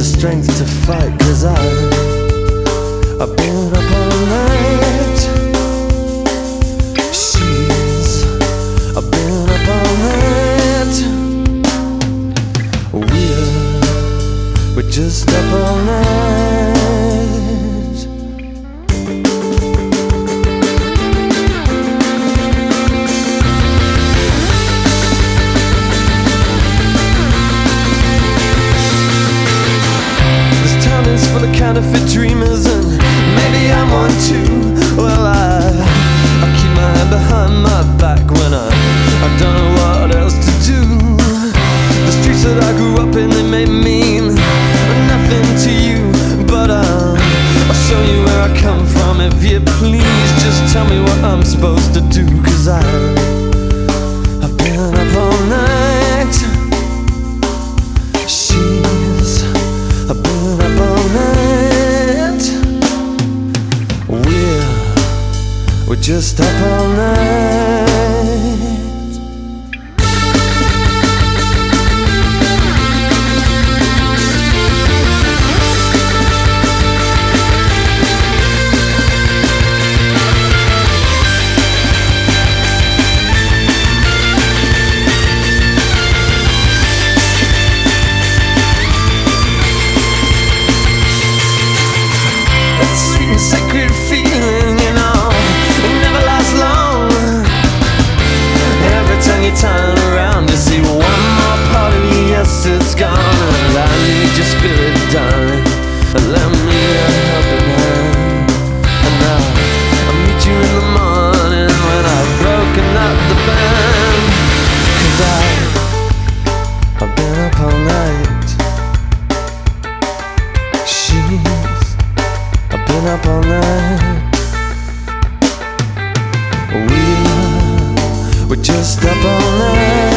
the strength to fight, 'cause I've been up all night. I've been up all night. We're just up all night. This town is full of counterfeit dreamers, and maybe I'm one too. Well, I keep my hand behind my back when I don't know what else to do. The streets that I grew up in, they may mean nothing to you, but I'll show you where I come from. If you please just tell me what I'm supposed to do, 'cause I've been up all night. I've been up all night. We're just up all night. Sacred feeling, you know, it never lasts long. Every time you turn around, you see one more part of you, yes, it's gone. And I need your spirit, darling, and let me a helping hand. And I'll meet you in the morning when I've broken up the band. 'Cause I've been up all night. I've been up all night. We're just up all night.